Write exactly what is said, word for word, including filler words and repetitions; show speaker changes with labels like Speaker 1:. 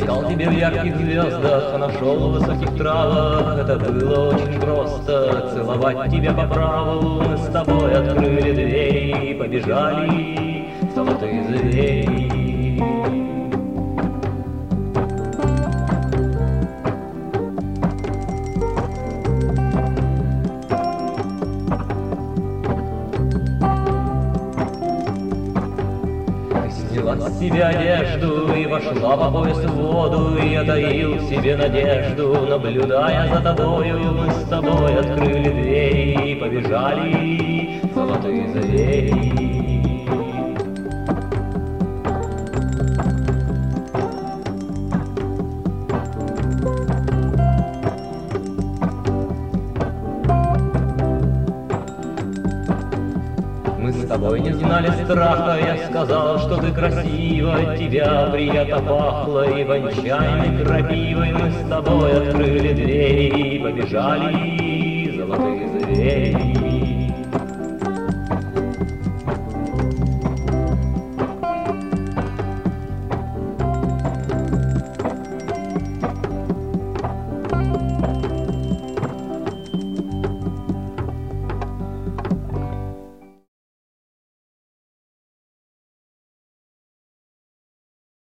Speaker 1: искал тебя в ярких звездах, а нашел в высоких травах. Это было очень просто, целовать тебя по праву. Мы с тобой открыли двери и побежали, золотые звери. Сняла с себя одежду и вошла по пояс в воду, и я таил в себе надежду, наблюдая за тобою. Мы с тобой открыли двери и побежали, золотые звери. Мы с тобой не знали страха, я сказал, что ты красива, от тебя приятно пахло и вончайной крапивой. Мы с тобой открыли двери и побежали, золотые звери.